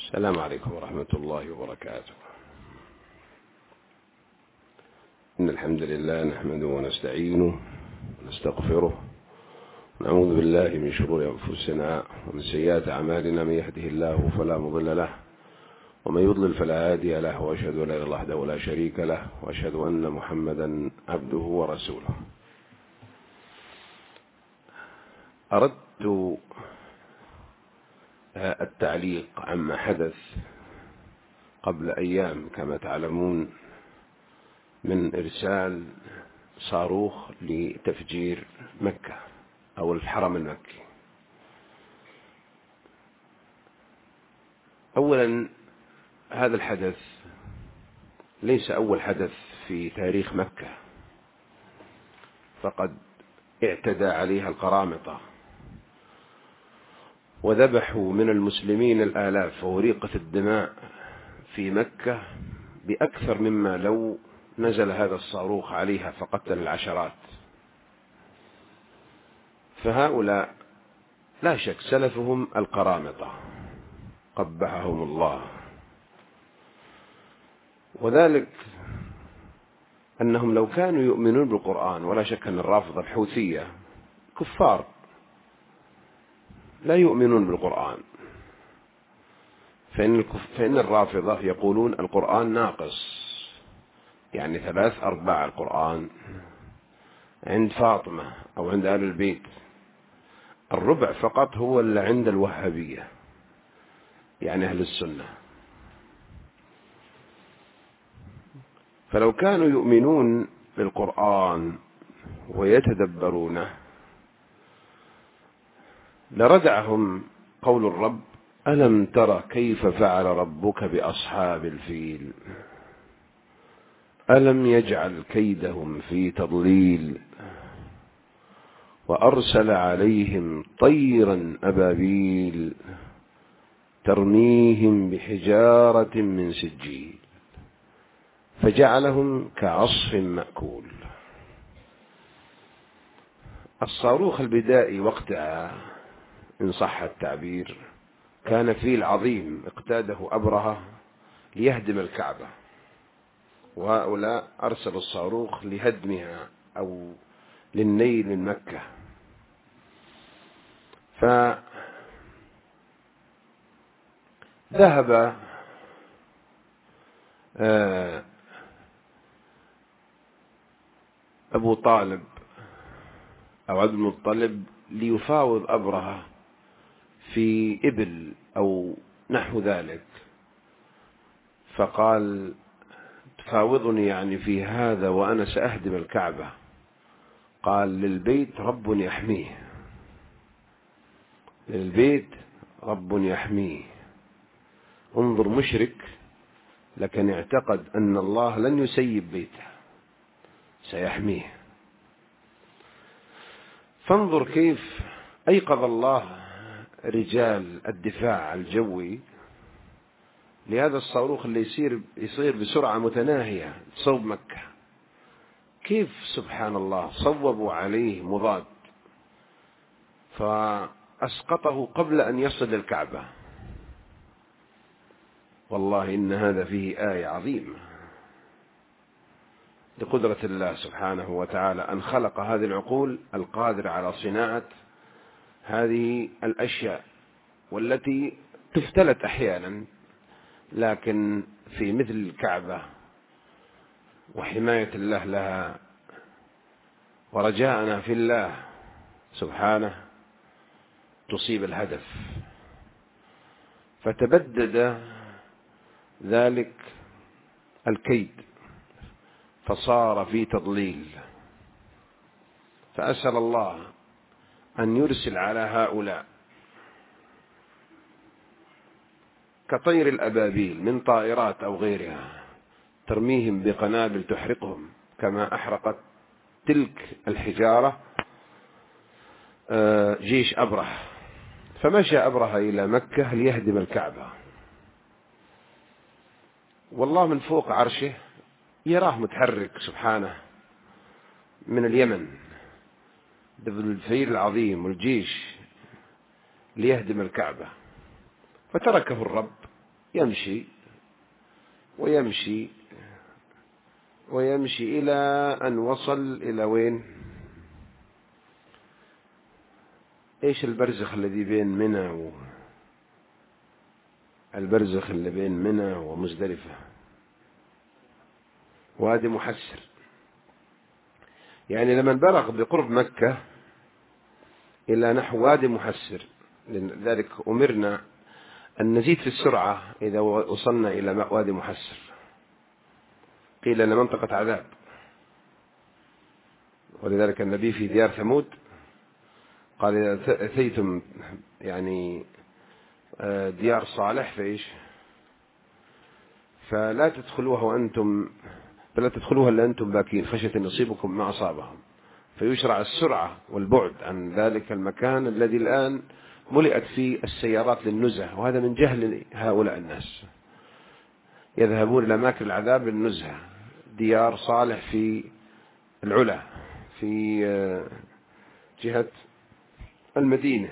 السلام عليكم ورحمة الله وبركاته. إن الحمد لله نحمده ونستعينه ونستغفره ونعوذ بالله من شرور أنفسنا ومن سيئات أعمالنا. من يهده الله فلا مضل له ومن يضلل فلا هادي له، وأشهد أن لا إله إلا الله وحده لا شريك له، وأشهد أن محمدا عبده ورسوله. أردت التعليق عما حدث قبل أيام كما تعلمون من إرسال صاروخ لتفجير مكة أو الحرم المكي. أولا، هذا الحدث ليس أول حدث في تاريخ مكة، فقد اعتدى عليها القرامطة وذبحوا من المسلمين الآلاف وأريقت الدماء في مكة بأكثر مما لو نزل هذا الصاروخ عليها فقتل العشرات. فهؤلاء لا شك سلفهم القرامطة قبحهم الله، وذلك أنهم لو كانوا يؤمنون بالقرآن، ولا شك أن الرافضة الحوثية كفار لا يؤمنون بالقرآن، فإن الرافضة يقولون القرآن ناقص، يعني 3/4 القرآن عند فاطمة أو عند آل البيت، الربع فقط هو اللي عند الوهابية يعني أهل السنة. فلو كانوا يؤمنون بالقرآن ويتدبرونه لردعهم قول الرب: ألم تر كيف فعل ربك بأصحاب الفيل ألم يجعل كيدهم في تضليل وأرسل عليهم طيرا أبابيل ترميهم بحجارة من سجيل فجعلهم كعصف مأكول. الصاروخ البدائي وقتها إن صح التعبير كان فيل عظيم اقتاده أبرهة ليهدم الكعبة، وهؤلاء أرسلوا الصاروخ لهدمها أو للنيل من مكة. فذهب أبو طالب أو عبد المطلب ليفاوض أبرهة في إبل أو نحو ذلك، فقال: تفاوضني يعني في هذا وأنا سأهدم الكعبة؟ قال: للبيت رب يحميه، للبيت رب يحميه. انظر، مشرك لكن اعتقد أن الله لن يسيب بيته، سيحميه. فانظر كيف أيقظ الله رجال الدفاع الجوي لهذا الصاروخ اللي يصير بسرعة متناهية صوب مكة. كيف سبحان الله صوبوا عليه مضاد فأسقطه قبل أن يصل الكعبة. والله إن هذا فيه آية عظيمة لقدرة الله سبحانه وتعالى أن خلق هذه العقول القادرة على صناعة هذه الأشياء، والتي تفتلت أحيانا، لكن في مثل الكعبة وحماية الله لها ورجاءنا في الله سبحانه تصيب الهدف. فتبدد ذلك الكيد فصار في تضليل. فأسأل الله أن يرسل على هؤلاء كطير الأبابيل من طائرات أو غيرها ترميهم بقنابل تحرقهم كما أحرقت تلك الحجارة جيش أبرهة. فمشى أبرهة إلى مكة ليهدم الكعبة، والله من فوق عرشه يراه متحرك سبحانه من اليمن بالفيل العظيم والجيش ليهدم الكعبة. فتركه الرب يمشي ويمشي ويمشي إلى أن وصل إلى وين؟ إيش البرزخ الذي بين منى البرزخ اللي بين منى ومزدلفة؟ وادي محسر. يعني لما بلغ بقرب مكة إلى نحو وادي محسر، لذلك أمرنا أن نزيد في السرعة إذا وصلنا إلى وادي محسر، قيل أن منطقة عذاب. ولذلك النبي في ديار ثمود قال إذا أتيتم يعني ديار صالح فلا تدخلوها إلا أنتم باكين خشية أن يصيبكم ما أصابهم. فيشرع السرعة والبعد عن ذلك المكان الذي الآن ملئت فيه السيارات للنزهة، وهذا من جهل هؤلاء الناس، يذهبون إلى أماكن العذاب للنزهة. ديار صالح في العلا في جهة المدينة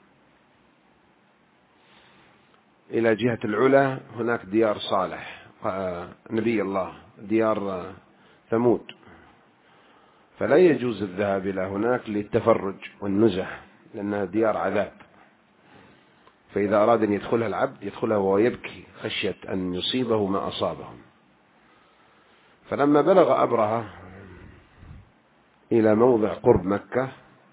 إلى جهة العلا، هناك ديار صالح نبي الله، ديار ثمود، فلا يجوز الذهاب إلى هناك للتفرج والنزح لأنها ديار عذاب. فإذا أراد أن يدخلها العبد يدخلها وهو يبكي خشية أن يصيبه ما أصابهم. فلما بلغ أبرهة إلى موضع قرب مكة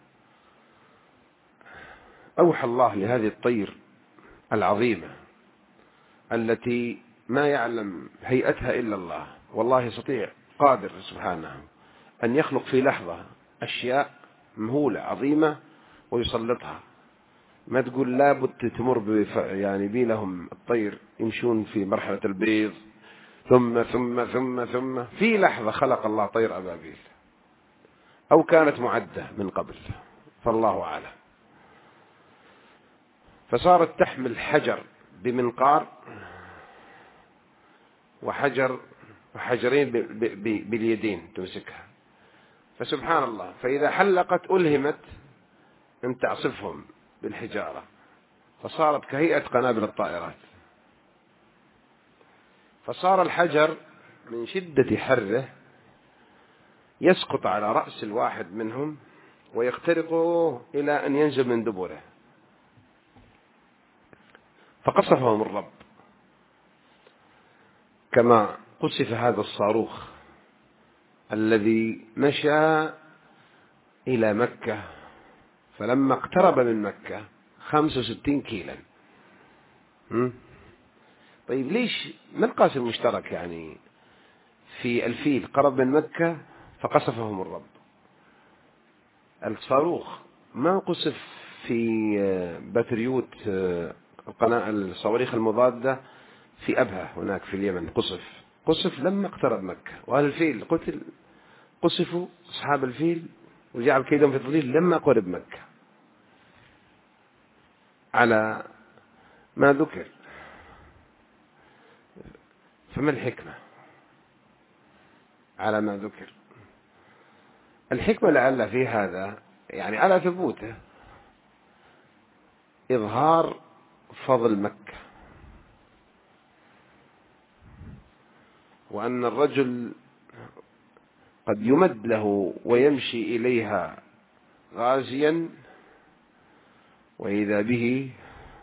أوحى الله لهذه الطير العظيمة التي ما يعلم هيئتها إلا الله، والله يستطيع قادر سبحانه أن يخلق في لحظة أشياء مهولة عظيمة ويسلطها. ما تقول لابد تمر يعني بيلهم الطير يمشون في مرحلة البيض ثم ثم ثم ثم في لحظة خلق الله طير أبابيل، أو كانت معدة من قبل، فالله أعلم. فصارت تحمل حجر بمنقار وحجرين باليدين تمسكها، فسبحان الله، فإذا حلقت ألهمت أن تعصفهم بالحجارة، فصارت كهيئة قنابل الطائرات. فصار الحجر من شدة حره يسقط على رأس الواحد منهم ويخترق إلى أن ينزل من دبره، فقصفهم الرب كما قصف هذا الصاروخ الذي مشى إلى مكة. فلما اقترب من مكة 65 كيلا. طيب ليش ما القاسم المشترك يعني في الفيل قرب من مكة فقصفهم الرب؟ الصاروخ ما قصف في باتريوت الصواريخ المضادة في أبها هناك في اليمن، قصف لما اقترب مكة. وأهل الفيل قصفوا أصحاب الفيل وجعل كيدهم في تضليل لما قرب مكة، على ما ذكر. فما الحكمة على ما ذكر؟ الحكمة لعل في هذا يعني على ثبوته إظهار فضل مكة، وأن الرجل قد يمد له ويمشي إليها غازيا وإذا به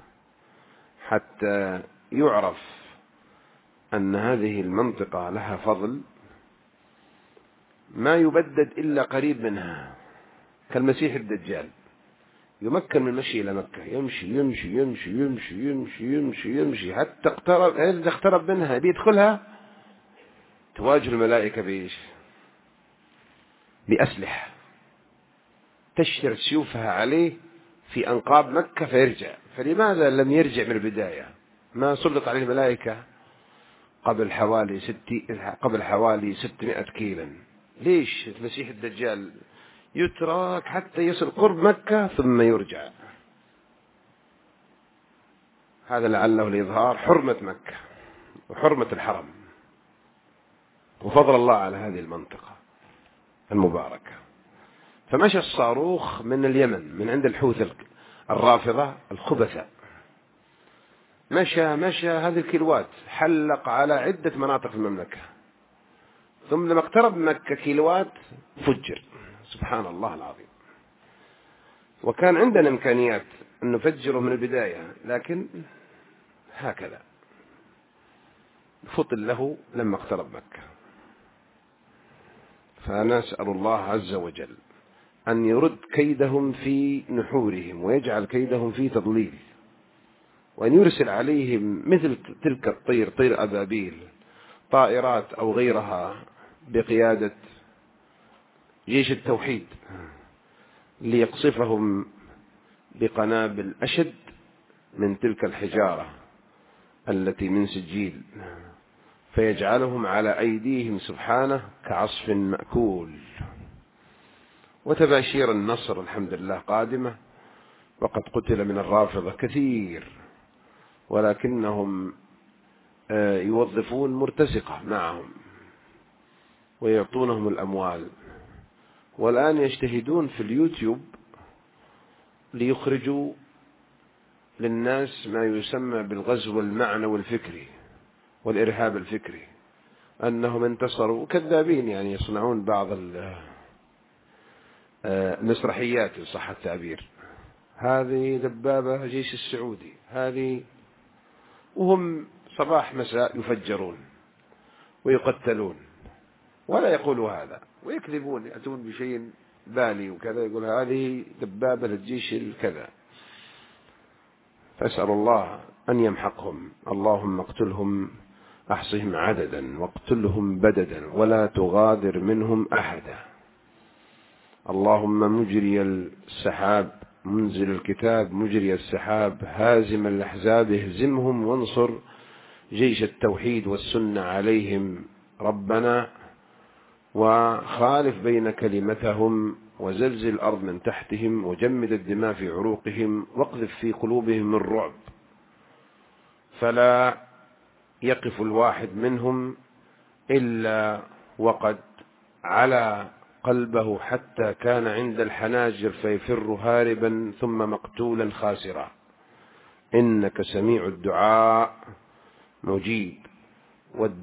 حتى يعرف أن هذه المنطقة لها فضل ما يبدد إلا قريب منها، كالمسيح الدجال يمكن من المشي إلى مكة، يمشي يمشي يمشي يمشي يمشي يمشي يمشي حتى اقترب منها بيدخلها تواجه الملائكة بإيش؟ بأسلحة تشتر سيوفها عليه في أنقاض مكة فيرجع. فلماذا لم يرجع من البداية؟ ما سلط عليه الملائكة قبل حوالي 600 كيلا. ليش المسيح الدجال يترك حتى يصل قرب مكة ثم يرجع؟ هذا لعله لإظهار حرمة مكة وحرمة الحرم وفضل الله على هذه المنطقة المباركة. فمشى الصاروخ من اليمن من عند الحوثي الرافضة الخبثاء مشى هذه الكيلوات، حلق على عدة مناطق في المملكة، ثم لما اقترب مكة كيلوات فجر. سبحان الله العظيم. وكان عندنا إمكانيات أن نفجره من البداية، لكن هكذا فطن له لما اقترب مكة. فنسأل الله عز وجل أن يرد كيدهم في نحورهم، ويجعل كيدهم في تضليل، وأن يرسل عليهم مثل تلك الطير، طير أبابيل، طائرات أو غيرها بقيادة جيش التوحيد، ليقصفهم بقنابل أشد من تلك الحجارة التي من سجيل، فيجعلهم على أيديهم سبحانه كعصف مأكول. وتباشير النصر الحمد لله قادمة، وقد قتل من الرافضة كثير، ولكنهم يوظفون مرتزقة معهم ويعطونهم الأموال، والآن يجتهدون في اليوتيوب ليخرجوا للناس ما يسمى بالغزو المعنوي الفكري والإرهاب الفكري، أنهم انتصروا. كذابين يعني، يصنعون بعض المسرحيات إن صح التعبير، هذه دبابة جيش السعودي هذه، وهم صباح مساء يفجرون ويقتلون، ولا يقولوا هذا، ويكذبون، يأتون بشيء بالي وكذا، يقول هذه دبابة للجيش الكذا. فأسأل الله أن يمحقهم. اللهم اقتلهم، أحصهم عددا، واقتلهم بددا، ولا تغادر منهم أحدا. اللهم مجري السحاب، منزل الكتاب، مجري السحاب، هازم الأحزاب، اهزمهم وانصر جيش التوحيد والسنة عليهم ربنا، وخالف بين كلمتهم، وزلزل الأرض من تحتهم، وجمد الدماء في عروقهم، واقذف في قلوبهم الرعب، فلا يقف الواحد منهم إلا وقد على قلبه حتى كان عند الحناجر فيفر هاربا ثم مقتولا خاسرا. إنك سميع الدعاء مجيب